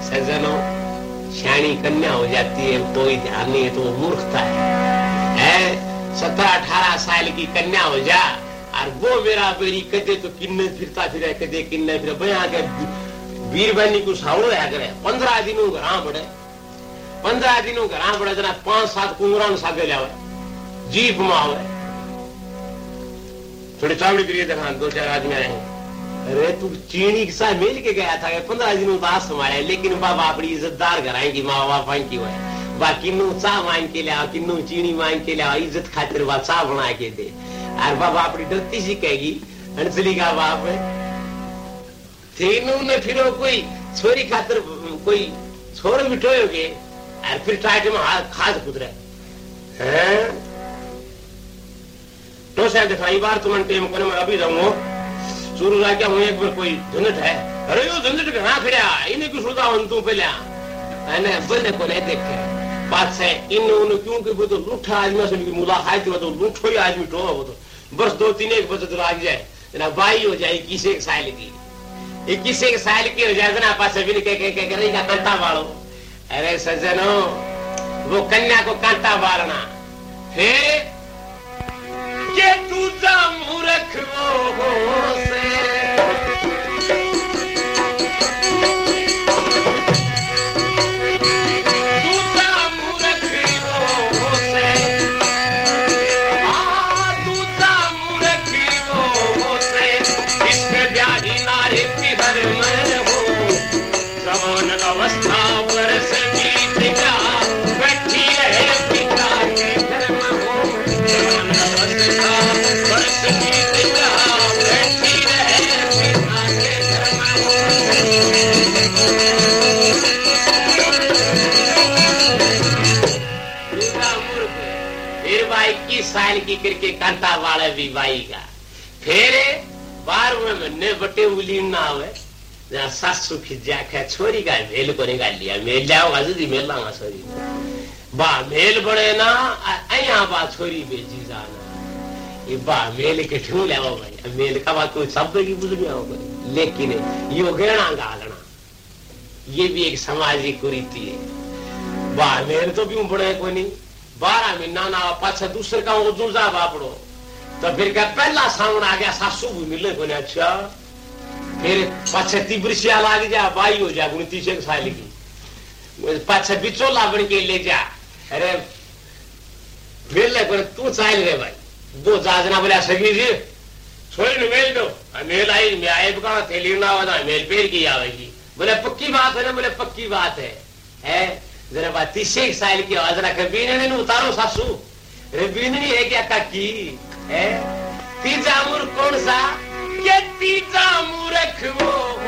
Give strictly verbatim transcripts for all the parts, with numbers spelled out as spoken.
सज्जनों, श्याणी कन्या हो जाती है, कोई ध्यान नहीं है तो वो मूर्खता है। सत्रह अठारह साल की कन्या हो जा और वो मेरा बेरी कदे तो किन्ने फिरता फिरे, कदे किन्ने फिरे बया के वीरबानी को सावड़ो है करे। पंद्रह दिनों घरा बढ़े, पंद्रह दिनों घरा बढ़े जना पांच सात कुंगरा सागे जावे, जीप में आवे, थोड़ी चावड़ी करिए देखा दो चार आदमी आए। अरे तू चीनी के साथ मिल के गया था, पंद्रह दिनों तो आस संभाले, लेकिन बाबा अपनी इज्जतदार घर आएंगी, माँ बाप की हुआ है बा किन्नू चाह मांग के लिया, किन्नू चीनी मांग के लिया, इज्जत खातिर बा चाह बना के दे। और बाबा अपनी डरती सी कहेगी अंजलि का बाप तीनों ने फिर कोई छोरी खातिर कोई छोर बिठोगे और फिर टाइट में खाद कुदरे तो शायद दिखाई बार तुम टेम को मैं अभी रहूंगा शुरू ला क्या हूँ एक बार कोई झंझट है। अरे यो झंझट कहाँ खड़ा इन्हें क्यों सुनता हूँ तू पहले मैंने बल्ले को नहीं देखे बात से इन उन्हें क्योंकि वो तो लूठा आदमी से मुलाकात हुआ तो लूठो ही आदमी ठो वो तो बस दो तीन एक बजे तो लाग जाए ना बाई हो जाए किसी एक साल की ये किसी एक साल की हो जाए ना पास भी कह कह कह करेगा कांटा बालो। अरे सज्जनों वो कन्या को कांटा बालना फिर के दूजा मूर्ख वो से साल की करके कांटा वाले भी बाई का फिर बार महीने बटे उलीन ना हुए जहाँ सासू खिजा खे छोरी का मेल को निकाल लिया मेल जाओगा जल्दी मेल लाऊंगा छोरी बा मेल बड़े ना अया बा छोरी बेची जाना ये बा मेल के ठू ले भाई मेल का बात कोई शब्द की बुझ गया होगा लेकिन यो गहना गालना ये भी एक सामाजिक कुरीति है। बा मेल तो भी बड़े कोई नहीं बारह महीना ना पाछा दूसरे का वो दूजा बापड़ो तो फिर क्या पहला सावन आ गया सासू भी मिले को अच्छा फिर पाछे तिब्रसिया लाग जा बाई हो जा उनतीस एक साल की पाछे बिचोला बन के ले जा। अरे मेले को तू चाल रे भाई दो जाजना बोला सगी जी छोड़ मेल दो मेल आई मैं आए बका थैली ना वादा मेल पेड़ की आवेगी बोले पक्की बात है ना बोले पक्की बात है है जरा बात तीस एक साल की जरा कभी ने उतारो सासू रे बीननी है क्या काकी है तीजा मूर्ख कौन सा ये तीजा मूर्ख वो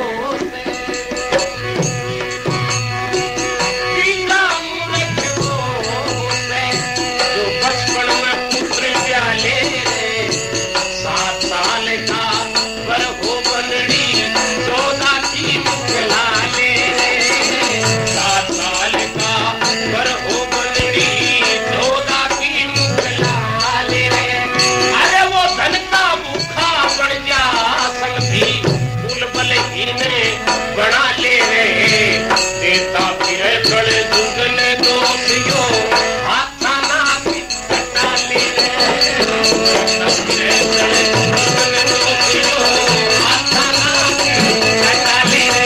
तीजा मूर्ख वो जो बचपन में पुत्र प्याले सात साल का पर हो बनड़ी चौदह की मुखला ले सात साल का पर हो बनड़ी चौदह की मुखला ले अरे वो धन का भूखा बढ़ जा सकती फूल बलहीन बना ले रे देता फिर बड़े दुगने दोषियों हाथा ना कटा ले रे फिर बड़े दुगने दोषियों हाथा ना कटा ले रे।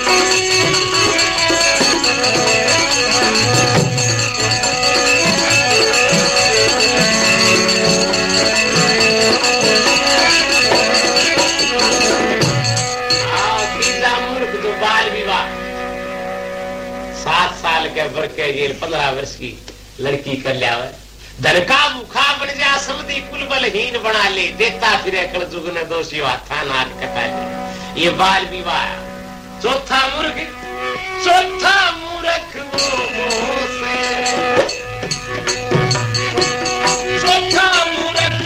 बर के ये पंद्रह वर्ष की लड़की कर लिया धन का भूखा बन जा समझी कुल बलहीन बना ले देखता फिर कल जुगने दोषी हाथा नाक कटा ले ये बाल विवाह। चौथा मूर्ख चौथा मूर्ख चौथा मूर्ख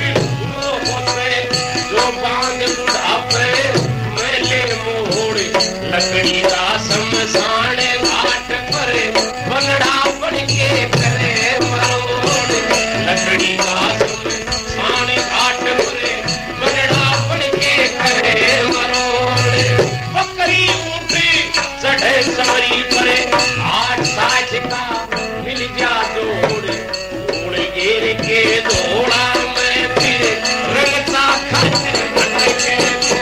जो बांध बुढ़ापे मेले मोड़ लकड़ी का शमशान घाट पर बंगड़ा बन के करे मरोड़ लकड़ी का शमशान घाट पर बंगड़ा बन के करे मरोड़ बकरी ऊँटी चढ़े समरी परे आठ साठ का मिल जा जोड़ जोड़ घेर के दौड़ा मैं फिर रंगता खातिर भटके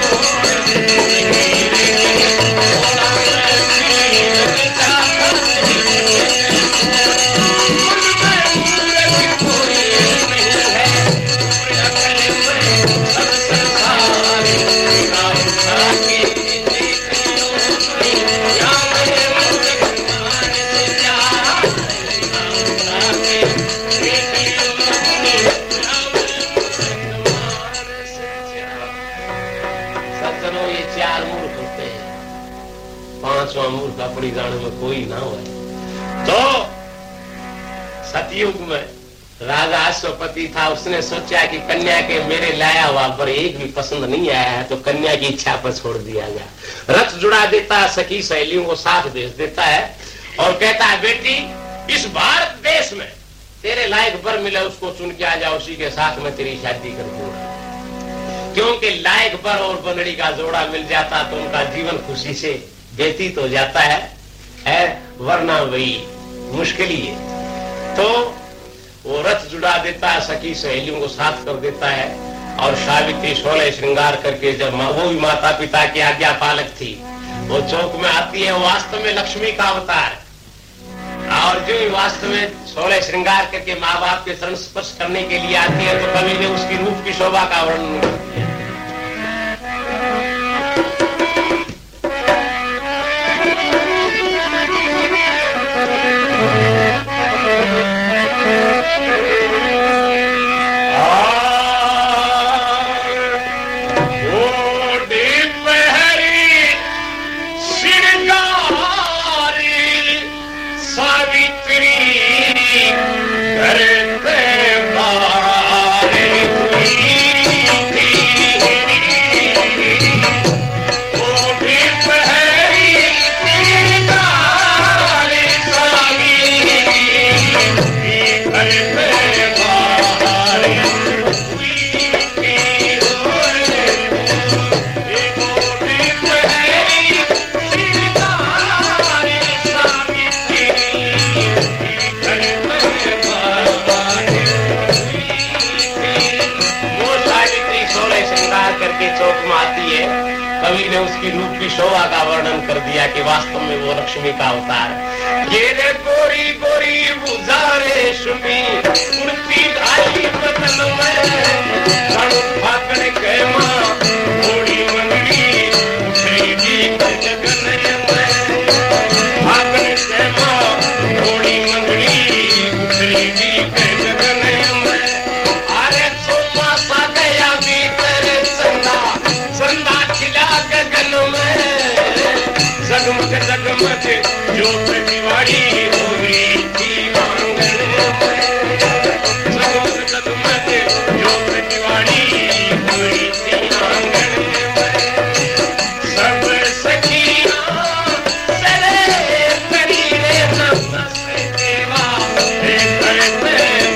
मूर्ख अपनी जाने में कोई ना हो। तो सतयुग में राजा अश्वपति था, उसने सोचा कि कन्या के मेरे लाया हुआ पर एक भी पसंद नहीं आया है तो कन्या की इच्छा पर छोड़ दिया गया। रथ जुड़ा देता है, सखी सहेलियों को साथ भेज देता है और कहता है बेटी इस भारत देश में तेरे लायक वर मिले उसको चुन के आ जा, उसी के साथ में तेरी शादी कर दूंगा। क्योंकि लायक वर और बनड़ी का जोड़ा मिल जाता तो उनका जीवन खुशी से व्यतीत हो जाता है, है वरना वही मुश्किल ही है। तो वो रथ जुड़ा देता है, सखी सहेलियों को साथ कर देता है और सावित्री सोलह श्रृंगार करके जब वो भी माता पिता की आज्ञा पालक थी वो चौक में आती है, वास्तव में लक्ष्मी का अवतार और जो वास्तव में सोलह श्रृंगार करके माँ बाप के चरण स्पर्श करने के लिए आती है तो कवि ने उसकी रूप की शोभा का वर्णन कर दिया। कवि ने उसकी रूप की शोभा का वर्णन कर दिया कि वास्तव में वो लक्ष्मी का अवतार है। ये रे गोरी गोरी बुझारे सुनी उड़ती आई बदन में फाकड़ के माँ थोड़ी मंगली उठरी जी जगन में फाकड़ के माँ थोड़ी मंगली उठरी जी जगन में अरे सोमा सा गया भीतर संदा संदा गगन में जगमग जगमग ज्योत दिवाली होगी थी आंगन में जगमग जगमग ज्योत दिवाली होगी थी आंगन में सब सखियां सरे करीरे नमस देवा करते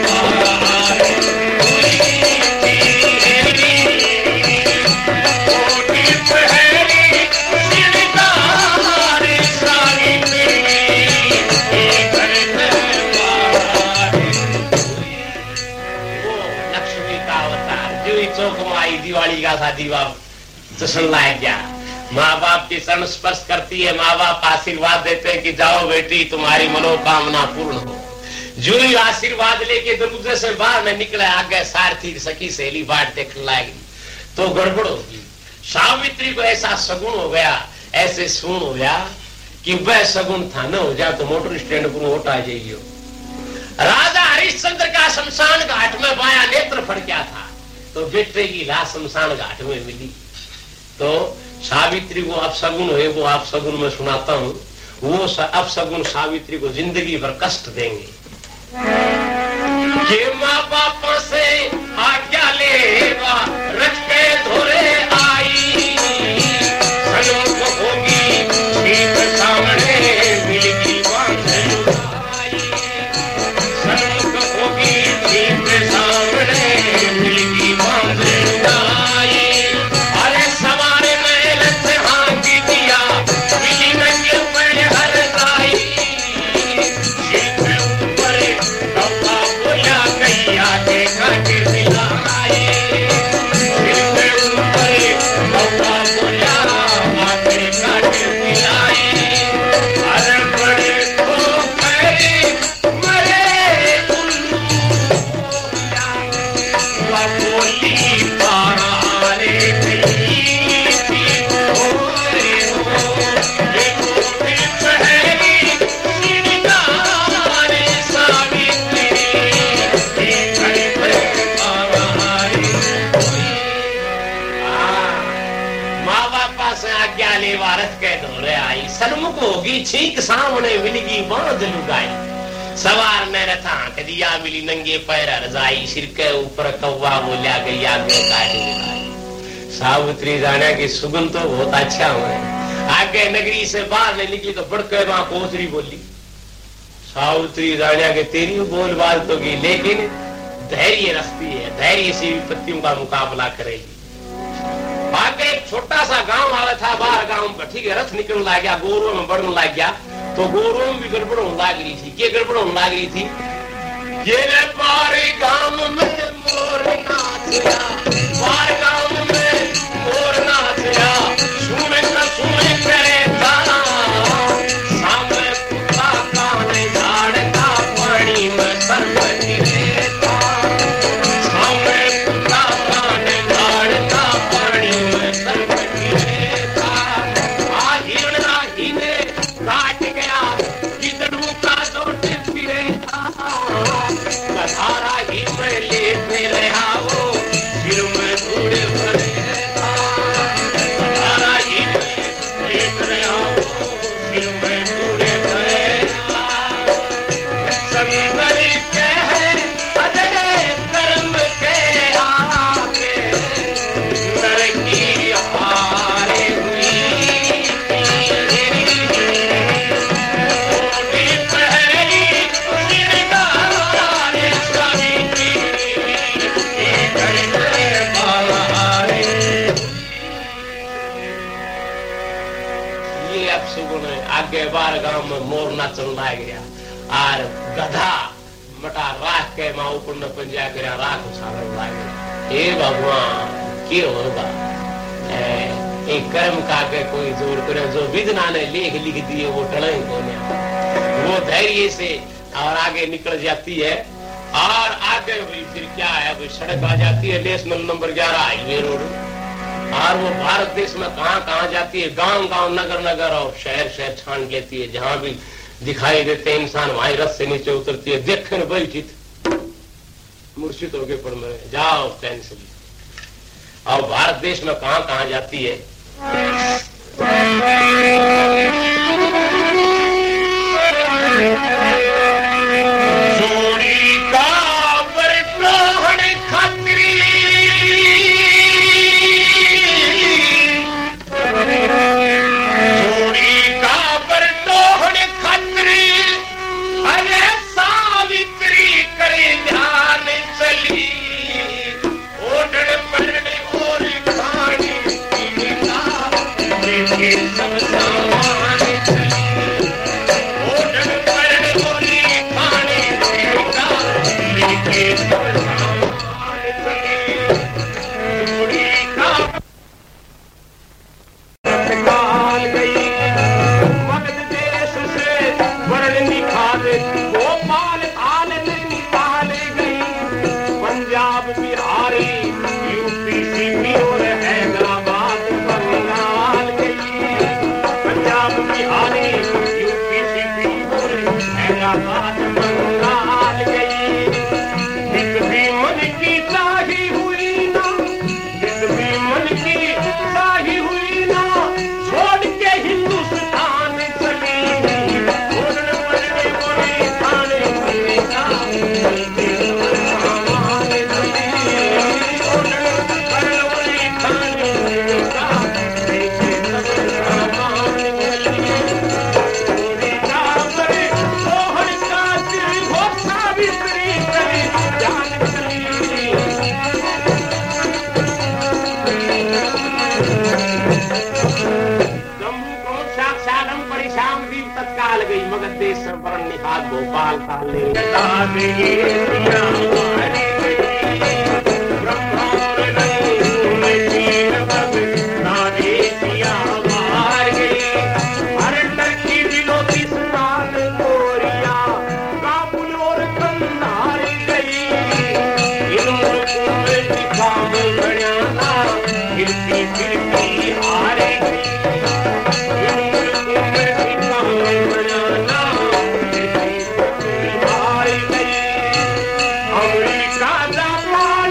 दिवाली का शादी बाप जश्न लाया गया। माँ बाप की चरण स्पर्श करती है, माँ बाप आशीर्वाद देते हैं कि जाओ बेटी तुम्हारी मनोकामना पूर्ण हो। जो ही आशीर्वाद लेके दरवाजे से बाहर में निकले आगे सारथी सखी सहेली बाट देखने लाएगी तो गड़बड़ होगी। सावित्री को ऐसा सगुन हो गया, ऐसे सुन हो गया कि वह सगुन था न हो जाए तो मोटर स्टैंड पर वोट आ जाएगी। राजा हरिश्चंद्र का शमशान घाट में बाया नेत्र फट गया था तो बेटे की लाश शमशान घाट में मिली। तो सावित्री को अपशगुन हुए वो अपशगुन में सुनाता हूँ। वो अपशगुन सावित्री को जिंदगी भर कष्ट देंगे। ये माँ बाप से आज्ञा लेवा रख के धोरे आई सनों होगी ठीक सामने मिलगी बांधे सनों होगी ठीक सामने मिलगी बांधे अरे सवारे में लत हाँ की दिया मिली नंगे पे हर ठीक सामने मिलगी बांध लुगाई, सवार ने रथा कदिया मिली नंगे पैर रजाई, सिर के ऊपर कौवा बोलिया गई आगे काट। सावित्री जाने की सुगंध तो बहुत अच्छा हुआ। आगे नगरी से बाहर नहीं निकली तो बढ़कर वहां कोसरी बोली। सावित्री जाने के तेरी बोल बाल तो की, लेकिन धैर्य रखती है, धैर्य से विपत्तियों का मुकाबला करेगी। आगे एक छोटा सा गांव आया था, बाहर गांव का ठीक है, रथ निकलने लग गया, गोरुओं में बढ़ने लग गया, तो गोरुओं में भी गड़बड़ होने लग रही थी। क्या गड़बड़ होने लग रही थी? ये बारे गांव में मोर नाचया, बार गांव में मोर नाचया, सुने न सुने करे गाना, सामने कुत्ता काने झाड़ का पानी में सरपटी लेता, सामने कुत्ता काने झाड़ का पानी में सरपटी लेता। आहिर आहिने काट गया किधरू का दौड़ फिरे था, कधारा ही में लेते रहा वो, सिर में धूड़े भरे था, कधारा ही में लेते रहा वो, सिर में धूड़े भरे था। सभी तरीके हैं अजय कर्म के आगे, नर की हारे हुई आगे बार गांव में मोर नाचन लाग गया, और गधा मटा राख के माँ ऊपर न पंजा गया, राख उछालन लाग गया। हे भगवान क्या होगा, एक कर्म का के कोई जोर करे, जो विधना ने लेख लिख दिए वो टले कोने, वो धैर्य से और आगे निकल जाती है। और आगे फिर क्या है, कोई सड़क आ जाती है, नेशनल नंबर ग्यारह हाईवे रोड, और वो भारत देश में कहां कहां जाती है, गांव गांव नगर नगर और शहर शहर छान लेती है। जहां भी दिखाई देते इंसान वहां रथ से नीचे उतरती है, देखने बैठी मूर्छित होके पड़ मरे, जाओ ट्रेन से। और भारत देश में कहां कहां जाती है, जोड़ी का बरग्रहण खात्री, गोपाल काले अमरीका जापान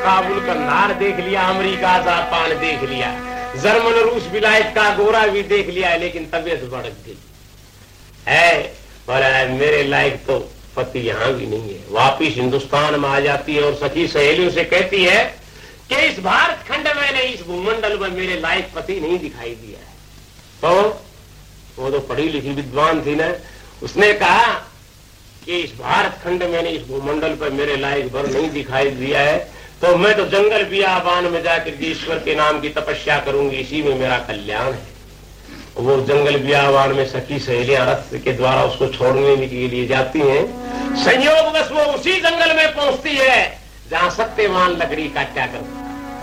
काबुल कंधार देख लिया, अमेरिका जापान देख लिया, जर्मन रूस विलायत का गोरा भी देख लिया, लेकिन तबीयत भड़क गई है। बोला मेरे लायक तो पति यहाँ भी नहीं है। वापिस हिंदुस्तान में आ जाती है और सखी सहेलियों से कहती है कि इस भारत खंड में ने इस भूमंडल में मेरे लायक पति नहीं दिखाई दिया है। तो वो तो पढ़ी लिखी विद्वान थी ना, उसने कहा कि इस भारत खंड में ने इस भूमंडल पर मेरे लायक वर नहीं दिखाई दिया है, तो मैं तो जंगल बियाबान में जाकर ईश्वर के नाम की तपस्या करूंगी, इसी में मेरा कल्याण है। वो जंगल बियाबान में सखी सहेलियां रथ के द्वारा उसको छोड़ने के लिए जाती हैं। संयोगवश वो उसी जंगल में पहुंचती है जहां सत्यवान लकड़ी काटा करता,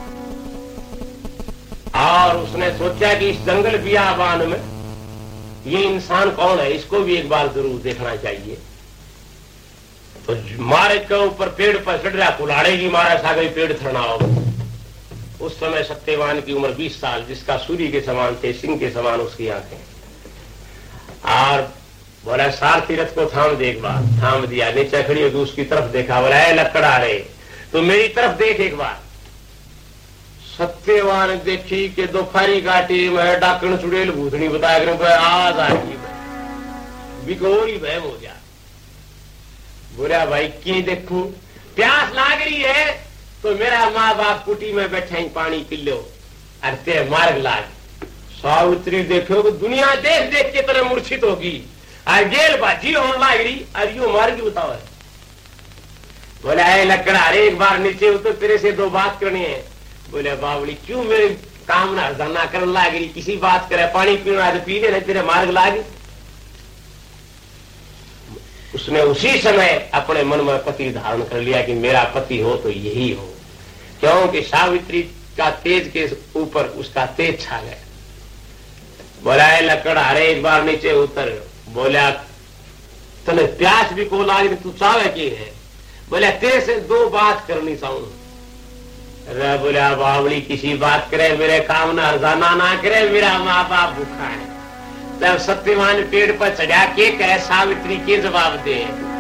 और उसने सोचा कि इस जंगल बियाबान में ये इंसान कौन है, इसको भी एक बार जरूर देखना चाहिए। तो मार्ग के ऊपर पेड़ पर चढ़ रहा, कुल्हाड़े की मारा सा गई पेड़ थरना होगा। उस समय सत्यवान की उम्र बीस साल, जिसका सूर्य के समान थे, सिंह के समान उसकी आंखें। और बोला सारथी रथ को थाम दे, एक बार थाम दिया, नीचे खड़ी होगी उसकी तरफ देखा, बोला है लकड़ा रहे तो मेरी तरफ देख एक बार। सत्यवान देखी कि दोपहरी काटी मैं डाकण चुड़ेल भूतनी बताया करूं आज आगी बिकोरी बहम हो जा। बोला भाई की देखूं, प्यास लाग रही है तो मेरा माँ बाप कुटी में बैठे पानी पी लो, अरे मार्ग लाग। सावित्री देखो कि दुनिया देख देख के तरह मूर्छित होगी, और गेल बाजी होने लाग रही, और यू मार्ग बताओ है। बोला है लकड़ा अरे एक बार नीचे उतर, तेरे से दो बात करनी है। बोले बावली क्यों मेरे काम ना हरजाना कर लाग रही, किसी बात करे, पानी पीना तो पी ले, तेरे मार्ग लाग। उसने उसी समय अपने मन में पति धारण कर लिया कि मेरा पति हो तो यही हो, क्योंकि सावित्री का तेज के ऊपर उसका तेज छा गया। बोला है लकड़ा अरे एक बार नीचे उतर। बोला तने प्यास भी को लागे तू चाहे की है। बोला तेरे से दो बात करनी चाहूं। अरे बोला बावली किसी बात करे, मेरे काम ना हरजाना ना करे, मेरा माँ बाप भूखा है। तब सत्यवान पेड़ पर चढ़ा के कहे सावित्री के जवाब दे।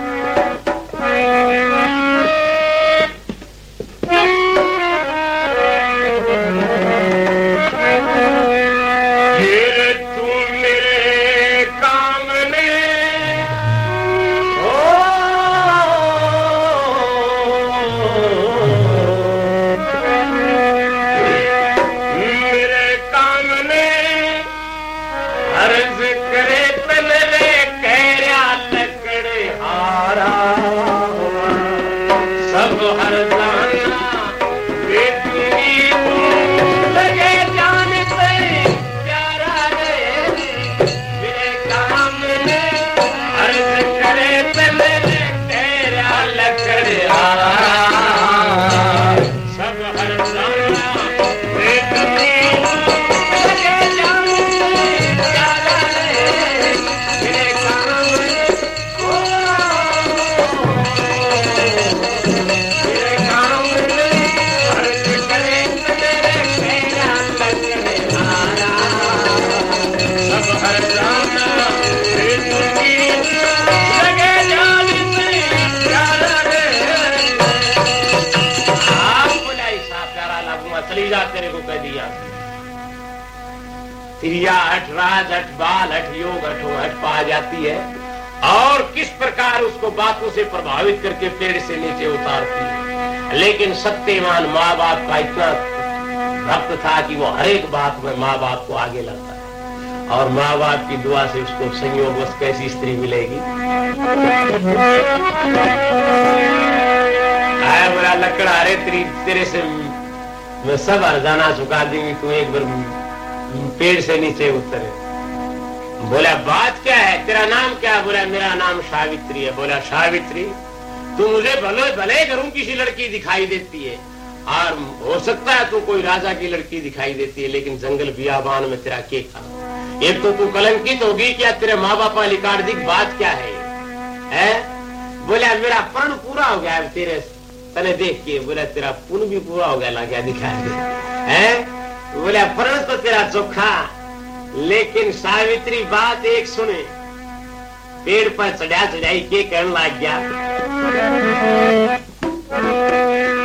क्रिया हट, राज हट, बाल हट, योग हट, हट पा जाती है, और किस प्रकार उसको बातों से प्रभावित करके पेड़ से नीचे उतारती है। लेकिन सत्यवान माँ बाप का इतना भक्त था कि वो हर एक बात में माँ बाप को आगे लगता है, और माँ बाप की दुआ से उसको संयोगवश कैसी स्त्री मिलेगी। आया बोला लकड़ा अरे तेरी तेरे से मैं सब हरजाना चुका दूंगी, तू एक बार पेड़ से नीचे उतरे। बोला बात क्या है, तेरा नाम क्या है? बोला मेरा नाम सावित्री है। बोला सावित्री तू मुझे भले भले करूं किसी लड़की दिखाई देती है, और हो सकता है तू कोई राजा की लड़की दिखाई देती है, लेकिन जंगल बियाबान में तेरा क्या था? एक तो तू कलंकित होगी क्या, तेरे माँ बाप लिकार्दिक बात क्या है, है? बोला मेरा प्रण पूरा हो गया है तेरे तने देख के। बोला तेरा पुण्य भी पूरा हो गया, ला क्या दिखाई दे, है? बोला प्रण तो तेरा चोखा, लेकिन सावित्री बात एक सुने। पेड़ पर चढ़ा चढ़ाई के कहने लग गया